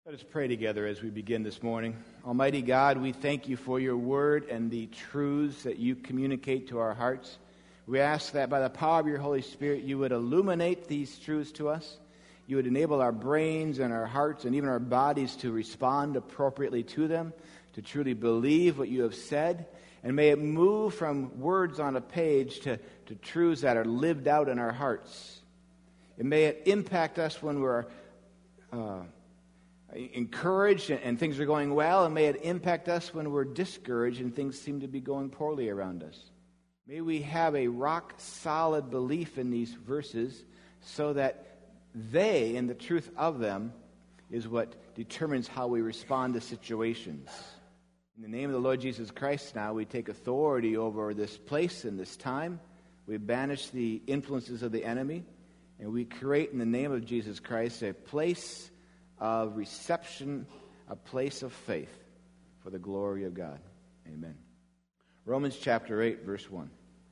Let us pray together as we begin this morning. Almighty God, we thank you for your word and the truths that you communicate to our hearts. We ask that by the power of your Holy Spirit, you would illuminate these truths to us. You would enable our brains and our hearts and even our bodies to respond appropriately to them, to truly believe what you have said. And may it move from words on a page to truths that are lived out in our hearts. And may it impact us when we're encouraged and things are going well, and may it impact us when we're discouraged and things seem to be going poorly around us. May we have a rock-solid belief in these verses so that they and the truth of them is what determines how we respond to situations. In the name of the Lord Jesus Christ now, we take authority over this place and this time. We banish the influences of the enemy, and we create in the name of Jesus Christ a place of reception, a place of faith for the glory of God. Amen. Romans chapter 8, verse 1.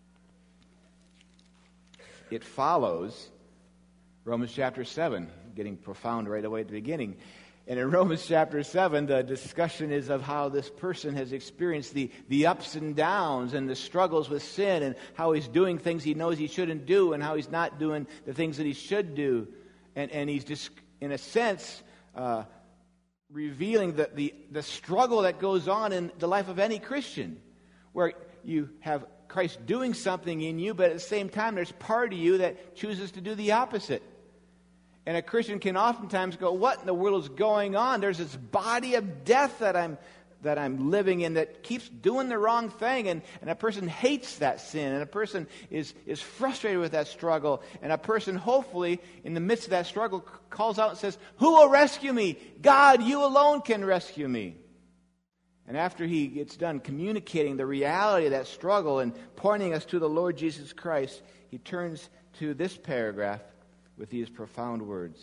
It follows Romans chapter 7, getting profound right away at the beginning. And in Romans chapter 7, the discussion is of how this person has experienced the ups and downs and the struggles with sin, and how he's doing things he knows he shouldn't do, and how he's not doing the things that he should do. And he's just, in a sense, revealing the struggle that goes on in the life of any Christian, where you have Christ doing something in you, but at the same time there's part of you that chooses to do the opposite. And a Christian can oftentimes go, what in the world is going on? There's this body of death that I'm living in that keeps doing the wrong thing, and a person hates that sin, and a person is frustrated with that struggle, and a person hopefully in the midst of that struggle calls out and says, who will rescue me? God, you alone can rescue me. And after he gets done communicating the reality of that struggle and pointing us to the Lord Jesus Christ, he turns to this paragraph with these profound words.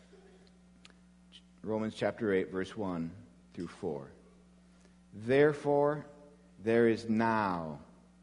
Romans chapter 8, verse 1 through 4. Therefore, there is now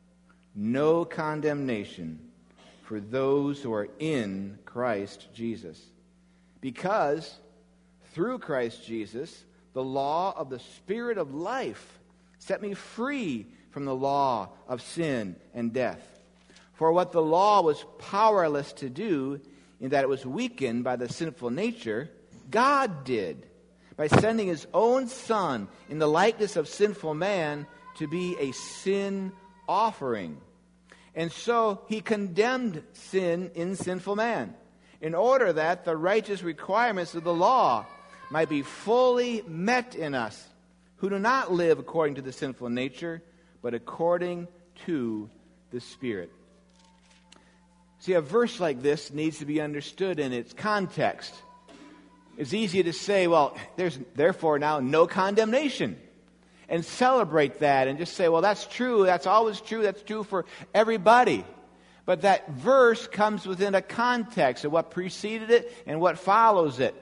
no condemnation for those who are in Christ Jesus. Because through Christ Jesus, the law of the Spirit of life set me free from the law of sin and death. For what the law was powerless to do, in that it was weakened by the sinful nature, God did, by sending his own Son in the likeness of sinful man to be a sin offering. And so he condemned sin in sinful man, in order that the righteous requirements of the law might be fully met in us, who do not live according to the sinful nature, but according to the Spirit. See, a verse like this needs to be understood in its context. It's easy to say, well, there's therefore now no condemnation, and celebrate that and just say, well, that's true, that's always true, that's true for everybody. But that verse comes within a context of what preceded it and what follows it.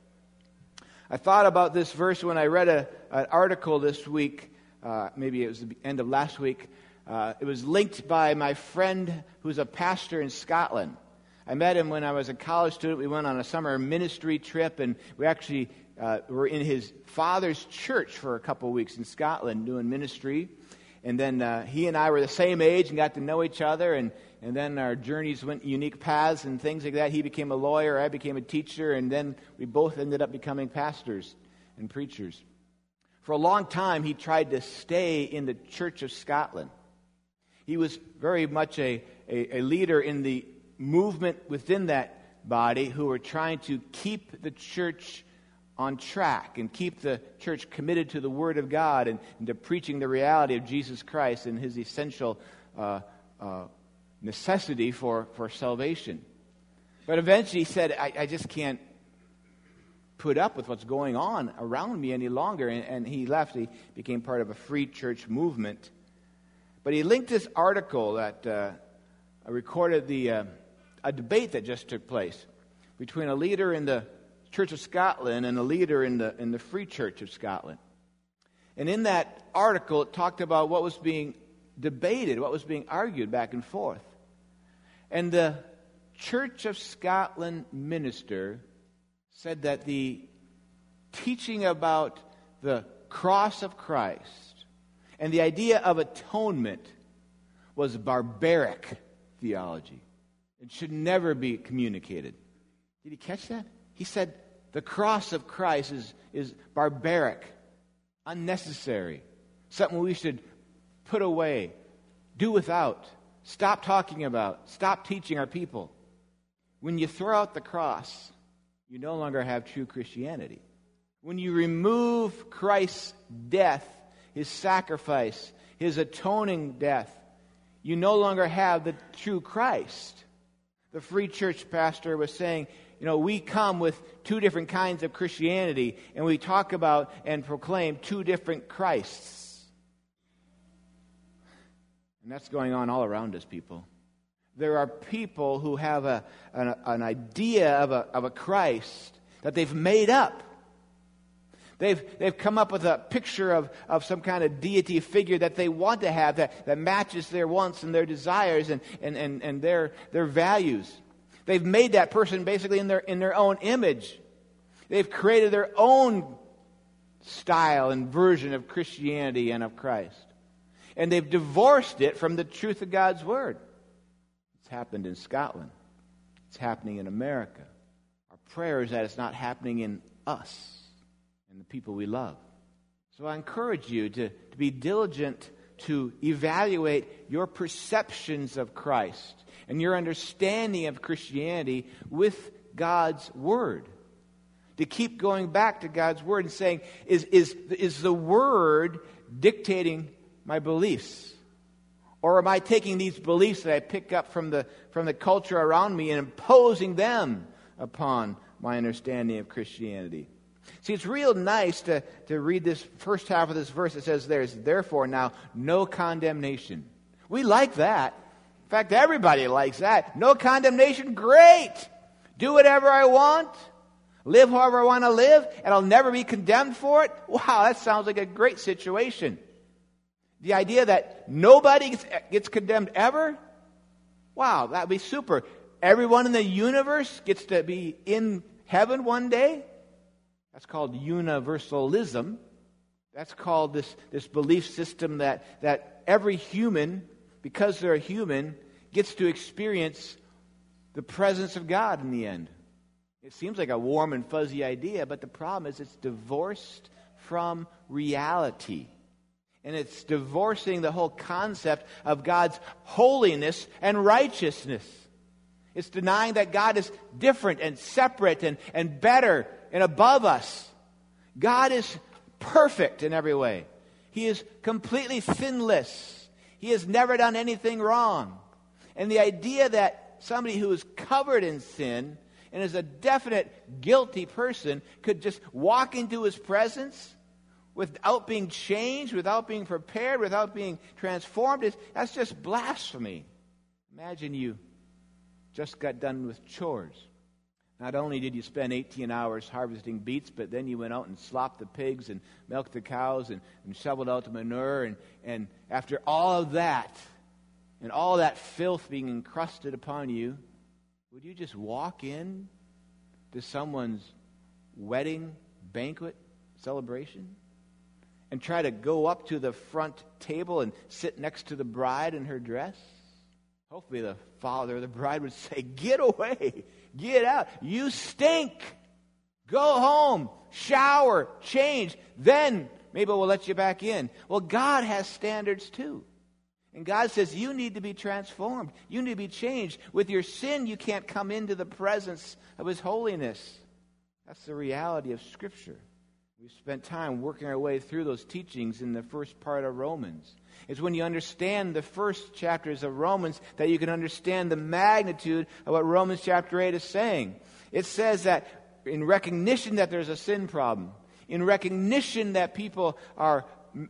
I thought about this verse when I read an article this week, maybe it was the end of last week. It was linked by my friend who's a pastor in Scotland. I met him when I was a college student. We went on a summer ministry trip, and we actually were in his father's church for a couple of weeks in Scotland doing ministry. And then he and I were the same age and got to know each other, and then our journeys went unique paths and things like that. He became a lawyer, I became a teacher, and then we both ended up becoming pastors and preachers. For a long time, he tried to stay in the Church of Scotland. He was very much a leader in the movement within that body who were trying to keep the church on track and keep the church committed to the Word of God and to preaching the reality of Jesus Christ and his essential necessity for salvation. But eventually he said, I just can't put up with what's going on around me any longer. And he left. He became part of a free church movement. But he linked this article that recorded a debate that just took place between a leader in the Church of Scotland and a leader in the Free Church of Scotland. And in that article, it talked about what was being debated, what was being argued back and forth. And the Church of Scotland minister said that the teaching about the cross of Christ and the idea of atonement was barbaric theology. It should never be communicated. Did you catch that? He said the cross of Christ is barbaric, unnecessary, something we should put away, do without, stop talking about, stop teaching our people. When you throw out the cross, you no longer have true Christianity. When you remove Christ's death, His sacrifice, His atoning death, you no longer have the true Christ. The Free Church pastor was saying, we come with two different kinds of Christianity, and we talk about and proclaim two different Christs. And that's going on all around us, people. There are people who have an idea of a Christ that they've made up. They've come up with a picture of some kind of deity figure that they want to have that matches their wants and their desires and their values. They've made that person basically in their own image. They've created their own style and version of Christianity and of Christ. And they've divorced it from the truth of God's Word. It's happened in Scotland. It's happening in America. Our prayer is that it's not happening in us and the people we love. So I encourage you to be diligent to evaluate your perceptions of Christ and your understanding of Christianity with God's Word. To keep going back to God's Word and saying, is the Word dictating my beliefs? Or am I taking these beliefs that I pick up from the culture around me and imposing them upon my understanding of Christianity? See, it's real nice to read this first half of this verse. It says there's therefore now no condemnation. We like that. In fact, everybody likes that. No condemnation, great. Do whatever I want. Live however I want to live, and I'll never be condemned for it. Wow, that sounds like a great situation. The idea that nobody gets condemned ever? Wow, that would be super. Everyone in the universe gets to be in heaven one day? That's called universalism. That's called this belief system that every human, because they're a human, gets to experience the presence of God in the end. It seems like a warm and fuzzy idea, but the problem is it's divorced from reality. And it's divorcing the whole concept of God's holiness and righteousness. It's denying that God is different and separate and better and above us. God is perfect in every way. He is completely sinless. He has never done anything wrong. And the idea that somebody who is covered in sin and is a definite guilty person could just walk into His presence without being changed, without being prepared, without being transformed, that's just blasphemy. Imagine you just got done with chores. Not only did you spend 18 hours harvesting beets, but then you went out and slopped the pigs and milked the cows and shoveled out the manure. And after all of that, and all that filth being encrusted upon you, would you just walk in to someone's wedding banquet celebration and try to go up to the front table and sit next to the bride in her dress? Hopefully the father of the bride would say, "Get away, get out, you stink. Go home, shower, change, then maybe we'll let you back in." Well, God has standards too. And God says you need to be transformed. You need to be changed. With your sin, you can't come into the presence of His holiness. That's the reality of Scripture. We've spent time working our way through those teachings in the first part of Romans. It's when you understand the first chapters of Romans that you can understand the magnitude of what Romans chapter 8 is saying. It says that in recognition that there's a sin problem, in recognition that people are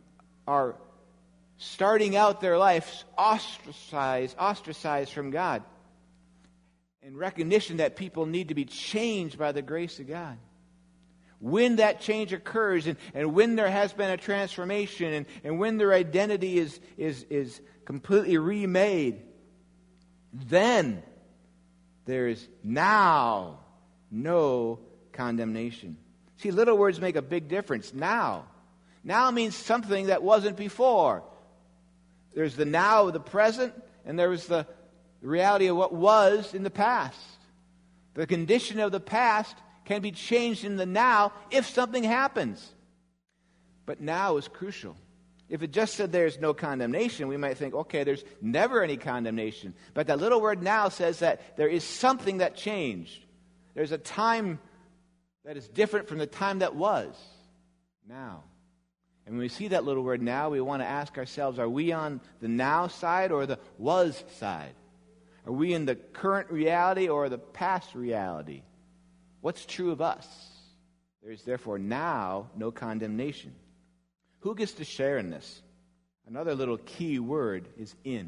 starting out their lives ostracized from God, in recognition that people need to be changed by the grace of God. When that change occurs and when there has been a transformation and when their identity is completely remade, then there is now no condemnation. See, little words make a big difference. Now. Now means something that wasn't before. There's the now of the present, and there was the reality of what was in the past. The condition of the past can be changed in the now if something happens. But now is crucial. If it just said there's no condemnation, we might think, okay, there's never any condemnation. But that little word now says that there is something that changed. There's a time that is different from the time that was. Now. And when we see that little word now, we want to ask ourselves, are we on the now side or the was side? Are we in the current reality or the past reality? What's true of us? There is therefore now no condemnation. Who gets to share in this? Another little key word is in.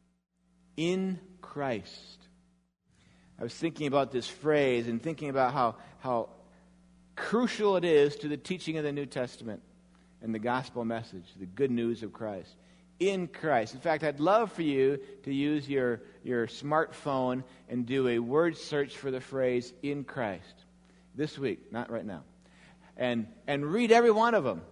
In Christ. I was thinking about this phrase and thinking about how crucial it is to the teaching of the New Testament and the gospel message, the good news of Christ. In Christ. In fact, I'd love for you to use your smartphone and do a word search for the phrase in Christ. This week, not right now. And read every one of them.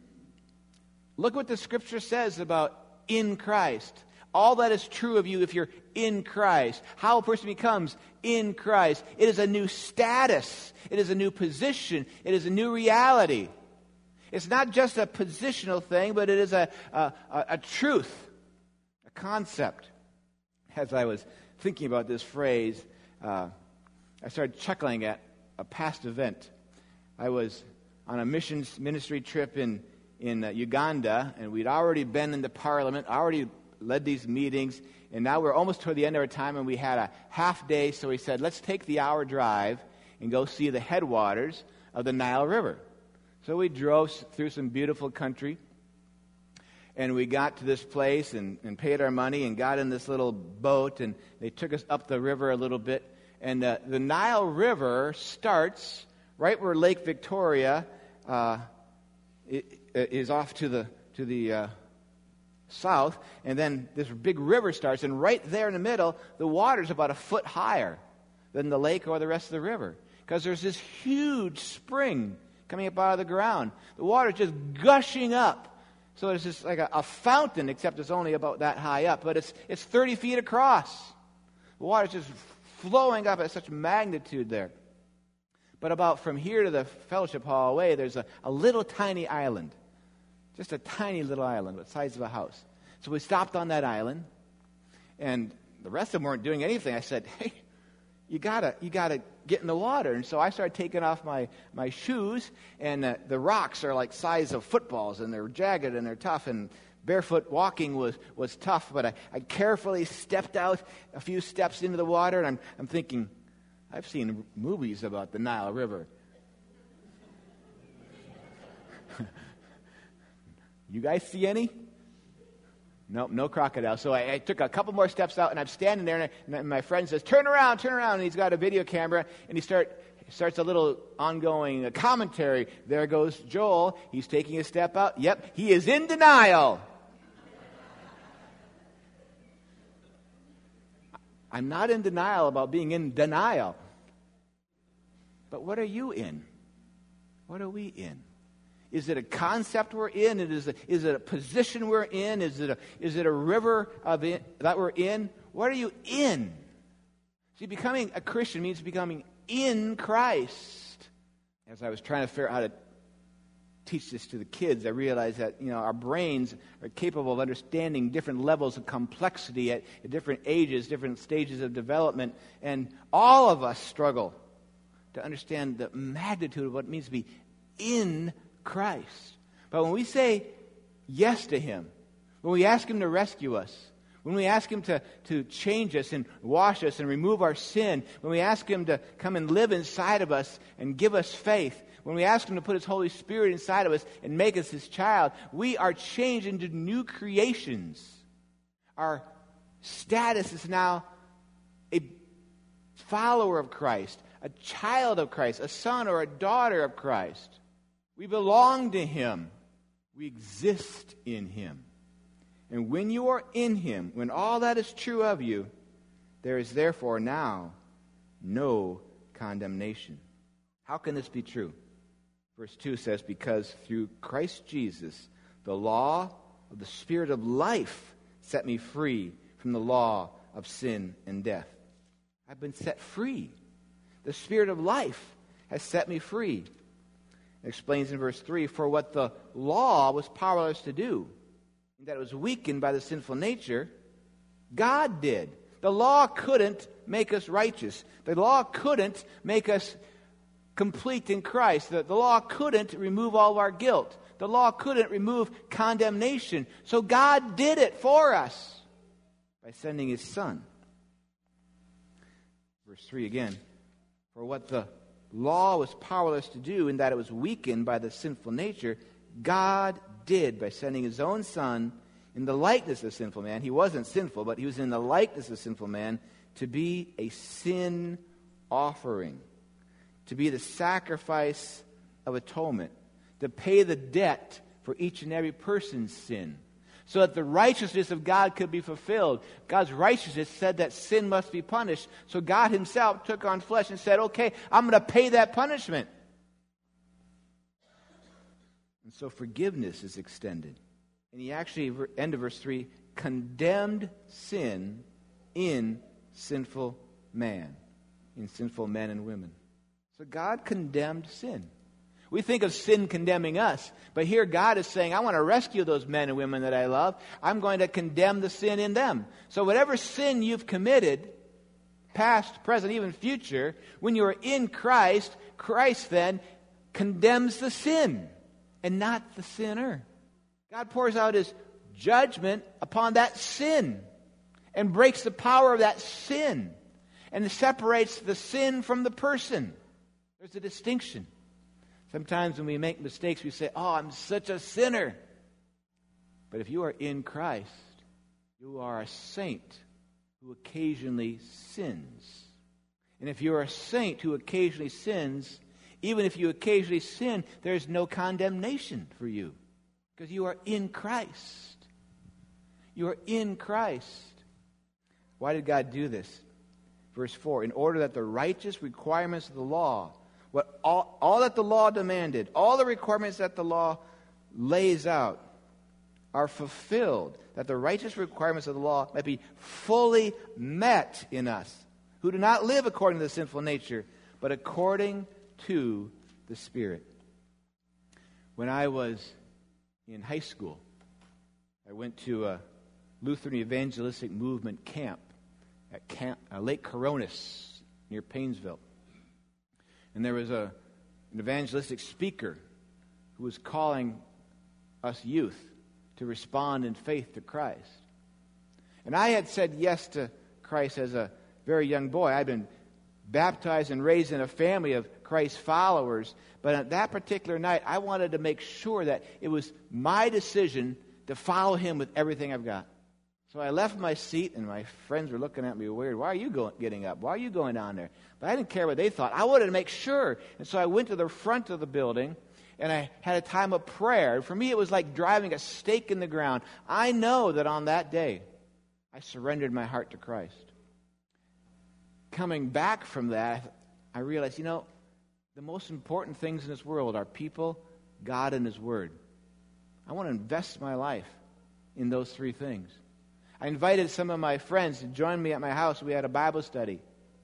Look what the Scripture says about in Christ. All that is true of you if you're in Christ. How a person becomes in Christ. It is a new status. It is a new position. It is a new reality. It's not just a positional thing, but it is a truth, a concept. As I was thinking about this phrase, I started chuckling at a past event. I was on a missions ministry trip in Uganda, and we'd already been in the parliament, already led these meetings, and now we're almost toward the end of our time, and we had a half day, so we said, let's take the hour drive and go see the headwaters of the Nile River. So we drove through some beautiful country, and we got to this place and paid our money and got in this little boat, and they took us up the river a little bit. And the Nile River starts right where Lake Victoria is off to the south, and then this big river starts, and right there in the middle, the water's about a foot higher than the lake or the rest of the river, because there's this huge spring coming up out of the ground. The water's just gushing up. So it's just like a fountain, except it's only about that high up, but it's 30 feet across. The water's just flowing up at such magnitude there. But about from here to the fellowship hall away, there's a little tiny island. Just a tiny little island, the size of a house. So we stopped on that island, and the rest of them weren't doing anything. I said, hey, you gotta get in the water. And so I started taking off my shoes, and the rocks are like size of footballs, and they're jagged and they're tough, and barefoot walking was tough, but I carefully stepped out a few steps into the water, and I'm thinking, I've seen movies about the Nile River. You guys see any? Nope, no crocodile. So I took a couple more steps out, and I'm standing there, and my friend says, turn around, and he's got a video camera, and he starts a little ongoing commentary. There goes Joel. He's taking a step out. Yep, he is in denial. I'm not in denial about being in denial. But what are you in? What are we in? Is it a concept we're in? Is it a position we're in? Is it a river that we're in? What are you in? See, becoming a Christian means becoming in Christ. As I was trying to figure out how to teach this to the kids, I realized that our brains are capable of understanding different levels of complexity at different ages, different stages of development, and all of us struggle to understand the magnitude of what it means to be in Christ. But when we say yes to Him, when we ask Him to rescue us, when we ask Him to change us and wash us and remove our sin, when we ask Him to come and live inside of us and give us faith, when we ask Him to put His Holy Spirit inside of us and make us His child, we are changed into new creations. Our status is now a follower of Christ, a child of Christ, a son or a daughter of Christ. We belong to Him. We exist in Him. And when you are in Him, when all that is true of you, there is therefore now no condemnation. How can this be true? Verse 2 says, because through Christ Jesus, the law of the Spirit of life set me free from the law of sin and death. I've been set free. The Spirit of life has set me free. It explains in verse 3, for what the law was powerless to do, that it was weakened by the sinful nature, God did. The law couldn't make us righteous. The law couldn't make us complete in Christ. The law couldn't remove all of our guilt. The law couldn't remove condemnation. So God did it for us by sending His Son. Verse 3 again. For what the law was powerless to do, in that it was weakened by the sinful nature, God did by sending His own Son in the likeness of sinful man. He wasn't sinful, but He was in the likeness of sinful man to be a sin offering, to be the sacrifice of atonement, to pay the debt for each and every person's sin, so that the righteousness of God could be fulfilled. God's righteousness said that sin must be punished, so God Himself took on flesh and said, okay, I'm going to pay that punishment. And so forgiveness is extended. And He actually, end of verse 3, condemned sin in sinful man, in sinful men and women. So God condemned sin. We think of sin condemning us, but here God is saying, I want to rescue those men and women that I love. I'm going to condemn the sin in them. So whatever sin you've committed, past, present, even future, when you are in Christ, Christ then condemns the sin and not the sinner. God pours out His judgment upon that sin and breaks the power of that sin and separates the sin from the person. There's a distinction. Sometimes when we make mistakes, we say, oh, I'm such a sinner. But if you are in Christ, you are a saint who occasionally sins. And if you're a saint who occasionally sins, even if you occasionally sin, there's no condemnation for you, because you are in Christ. You are in Christ. Why did God do this? Verse 4, in order that the righteous requirements of the law, what all that the law demanded, all the requirements that the law lays out, are fulfilled, that the righteous requirements of the law might be fully met in us, who do not live according to the sinful nature, but according to the Spirit. When I was in high school, I went to a Lutheran Evangelistic Movement camp at Lake Coronis near Paynesville. And there was an evangelistic speaker who was calling us youth to respond in faith to Christ. And I had said yes to Christ as a very young boy. I'd been baptized and raised in a family of Christ followers. But on that particular night, I wanted to make sure that it was my decision to follow Him with everything I've got. So I left my seat, and my friends were looking at me weird. Why are you getting up? Why are you going down there? But I didn't care what they thought. I wanted to make sure. And so I went to the front of the building, and I had a time of prayer. For me, it was like driving a stake in the ground. I know that on that day, I surrendered my heart to Christ. Coming back from that, I realized, the most important things in this world are people, God, and His Word. I want to invest my life in those three things. I invited some of my friends to join me at my house. We had a Bible study.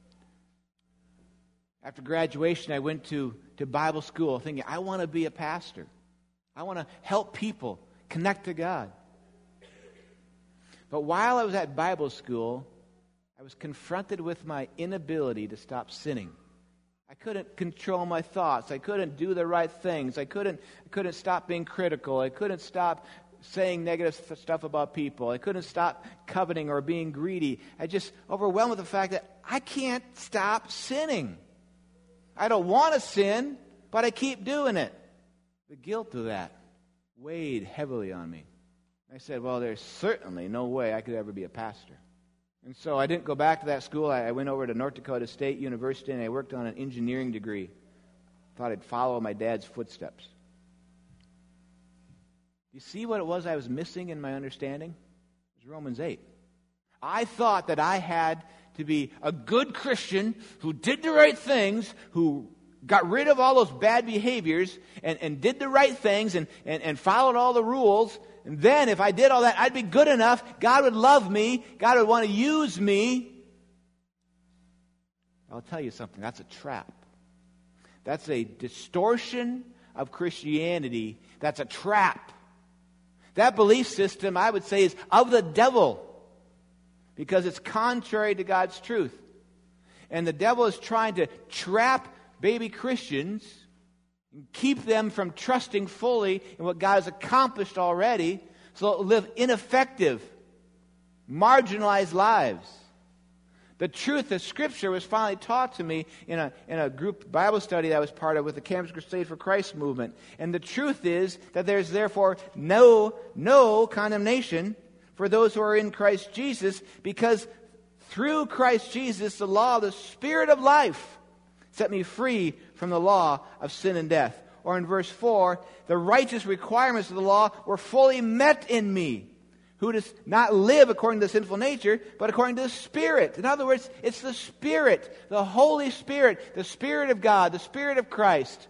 After graduation, I went to Bible school thinking, I want to be a pastor. I want to help people connect to God. But while I was at Bible school, I was confronted with my inability to stop sinning. I couldn't control my thoughts. I couldn't do the right things. I couldn't stop being critical. I couldn't stop saying negative stuff about people. I couldn't stop coveting or being greedy. I just overwhelmed with the fact that I can't stop sinning. I don't want to sin, but I keep doing it. The guilt of that weighed heavily on me. I said, well, there's certainly no way I could ever be a pastor. And so I didn't go back to that school. I went over to North Dakota State University, and I worked on an engineering degree. Thought I'd follow my dad's footsteps. You see what it was I was missing in my understanding? It was Romans 8. I thought that I had to be a good Christian who did the right things, who got rid of all those bad behaviors and did the right things and followed all the rules, and then if I did all that, I'd be good enough. God would love me. God would want to use me. I'll tell you something. That's a trap. That's a distortion of Christianity. That's a trap. That belief system, I would say, is of the devil because it's contrary to God's truth. And the devil is trying to trap baby Christians and keep them from trusting fully in what God has accomplished already, so they'll live ineffective, marginalized lives. The truth of Scripture was finally taught to me in a group Bible study that I was part of with the Campus Crusade for Christ movement. And the truth is that there's therefore no condemnation for those who are in Christ Jesus, because through Christ Jesus, the law of the Spirit of life set me free from the law of sin and death. Or in verse 4, the righteous requirements of the law were fully met in me, who does not live according to the sinful nature, but according to the Spirit. In other words, it's the Spirit, the Holy Spirit, the Spirit of God, the Spirit of Christ,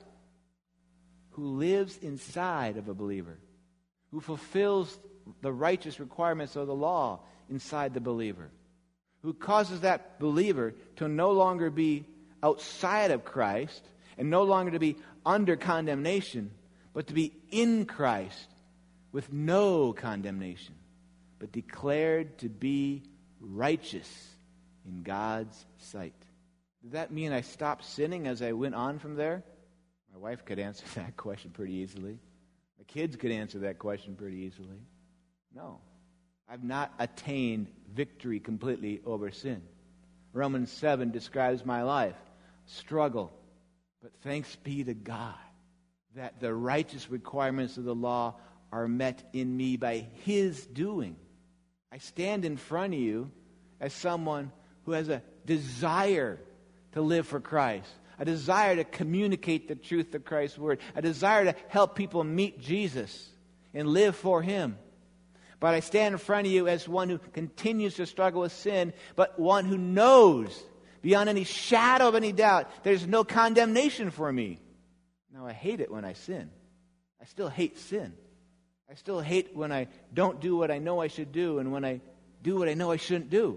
who lives inside of a believer, who fulfills the righteous requirements of the law inside the believer, who causes that believer to no longer be outside of Christ and no longer to be under condemnation, but to be in Christ with no condemnation, but declared to be righteous in God's sight. Did that mean I stopped sinning as I went on from there? My wife could answer that question pretty easily. My kids could answer that question pretty easily. No. I've not attained victory completely over sin. Romans 7 describes my life. Struggle. But thanks be to God that the righteous requirements of the law are met in me by His doing. I stand in front of you as someone who has a desire to live for Christ, a desire to communicate the truth of Christ's Word, a desire to help people meet Jesus and live for Him. But I stand in front of you as one who continues to struggle with sin, but one who knows beyond any shadow of any doubt there's no condemnation for me. Now, I hate it when I sin. I still hate sin. I still hate when I don't do what I know I should do and when I do what I know I shouldn't do.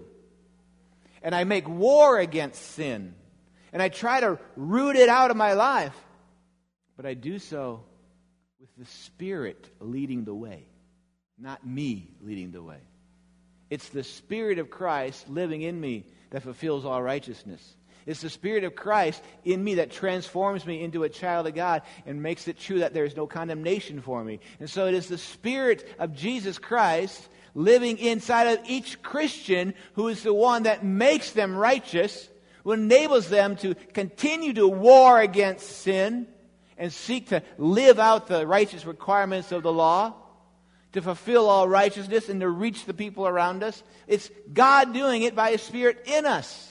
And I make war against sin. And I try to root it out of my life. But I do so with the Spirit leading the way, not me leading the way. It's the Spirit of Christ living in me that fulfills all righteousness. It's the Spirit of Christ in me that transforms me into a child of God and makes it true that there is no condemnation for me. And so it is the Spirit of Jesus Christ living inside of each Christian who is the one that makes them righteous, who enables them to continue to war against sin and seek to live out the righteous requirements of the law, to fulfill all righteousness and to reach the people around us. It's God doing it by His Spirit in us.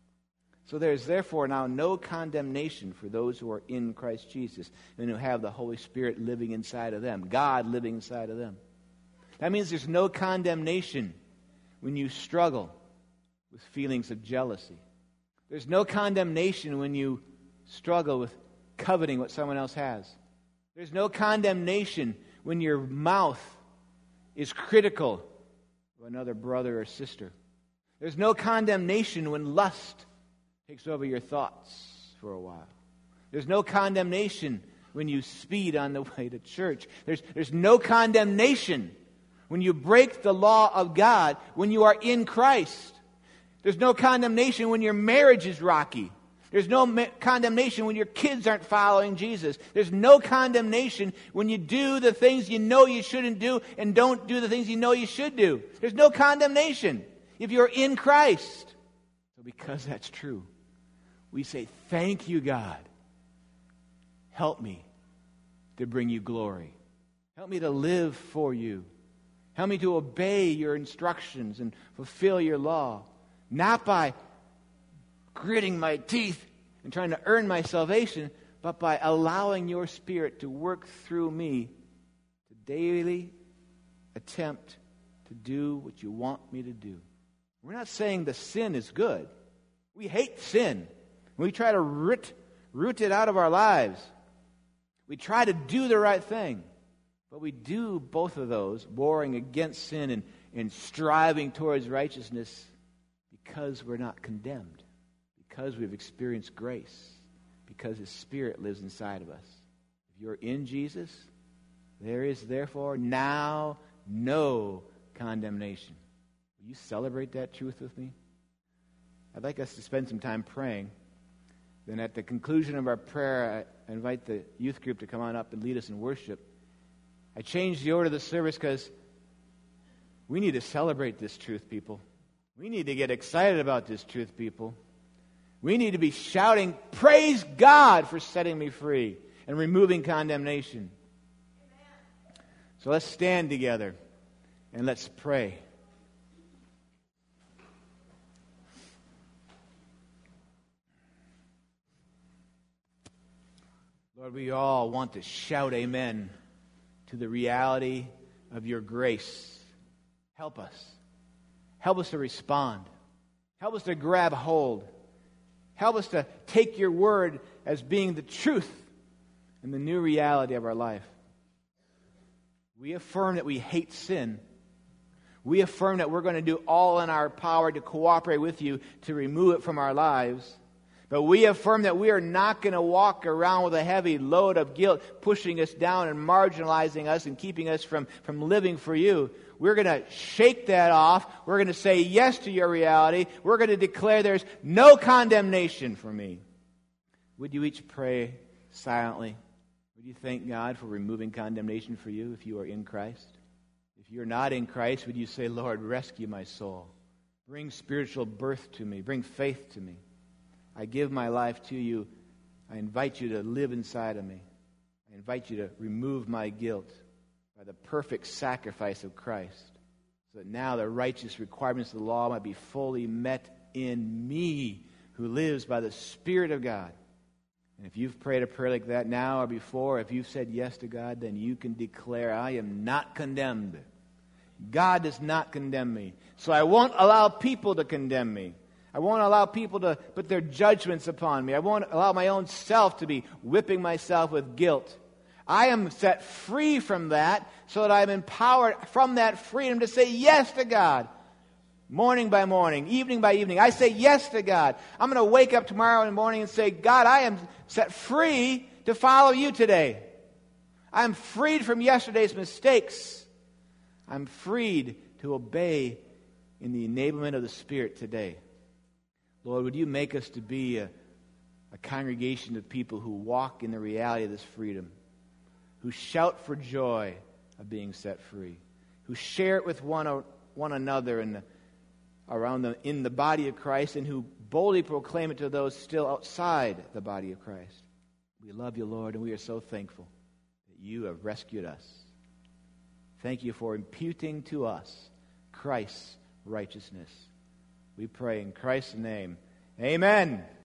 So there is therefore now no condemnation for those who are in Christ Jesus and who have the Holy Spirit living inside of them, God living inside of them. That means there's no condemnation when you struggle with feelings of jealousy. There's no condemnation when you struggle with coveting what someone else has. There's no condemnation when your mouth is critical of another brother or sister. There's no condemnation when lust takes over your thoughts for a while. There's no condemnation when you speed on the way to church. There's no condemnation when you break the law of God when you are in Christ. There's no condemnation when your marriage is rocky. There's no condemnation when your kids aren't following Jesus. There's no condemnation when you do the things you know you shouldn't do and don't do the things you know you should do. There's no condemnation if you're in Christ. So because that's true, we say, thank you, God. Help me to bring you glory. Help me to live for you. Help me to obey your instructions and fulfill your law. Not by gritting my teeth and trying to earn my salvation, but by allowing your Spirit to work through me to daily attempt to do what you want me to do. We're not saying the sin is good. We hate sin. We try to rooted out of our lives. We try to do the right thing, but we do both of those, warring against sin and striving towards righteousness, because we're not condemned, because we've experienced grace, because His Spirit lives inside of us. If you're in Jesus, there is therefore now no condemnation. Will you celebrate that truth with me? I'd like us to spend some time praying. Then at the conclusion of our prayer, I invite the youth group to come on up and lead us in worship. I changed the order of the service because we need to celebrate this truth, people. We need to get excited about this truth, people. We need to be shouting, "Praise God for setting me free and removing condemnation." Amen. So let's stand together and let's pray. Lord, we all want to shout amen to the reality of your grace. Help us. Help us to respond. Help us to grab hold. Help us to take your word as being the truth and the new reality of our life. We affirm that we hate sin. We affirm that we're going to do all in our power to cooperate with you to remove it from our lives. But we affirm that we are not going to walk around with a heavy load of guilt pushing us down and marginalizing us and keeping us from living for you. We're going to shake that off. We're going to say yes to your reality. We're going to declare there's no condemnation for me. Would you each pray silently? Would you thank God for removing condemnation for you if you are in Christ? If you're not in Christ, would you say, "Lord, rescue my soul. Bring spiritual birth to me. Bring faith to me. I give my life to you. I invite you to live inside of me. I invite you to remove my guilt by the perfect sacrifice of Christ, so that now the righteous requirements of the law might be fully met in me, who lives by the Spirit of God." And if you've prayed a prayer like that now or before, if you've said yes to God, then you can declare, "I am not condemned. God does not condemn me. So I won't allow people to condemn me. I won't allow people to put their judgments upon me. I won't allow my own self to be whipping myself with guilt. I am set free from that so that I'm empowered from that freedom to say yes to God. Morning by morning, evening by evening, I say yes to God. I'm going to wake up tomorrow in the morning and say, "God, I am set free to follow you today. I'm freed from yesterday's mistakes. I'm freed to obey in the enablement of the Spirit today." Lord, would you make us to be a congregation of people who walk in the reality of this freedom, who shout for joy of being set free, who share it with one another in the body of Christ, and who boldly proclaim it to those still outside the body of Christ. We love you, Lord, and we are so thankful that you have rescued us. Thank you for imputing to us Christ's righteousness. We pray in Christ's name. Amen.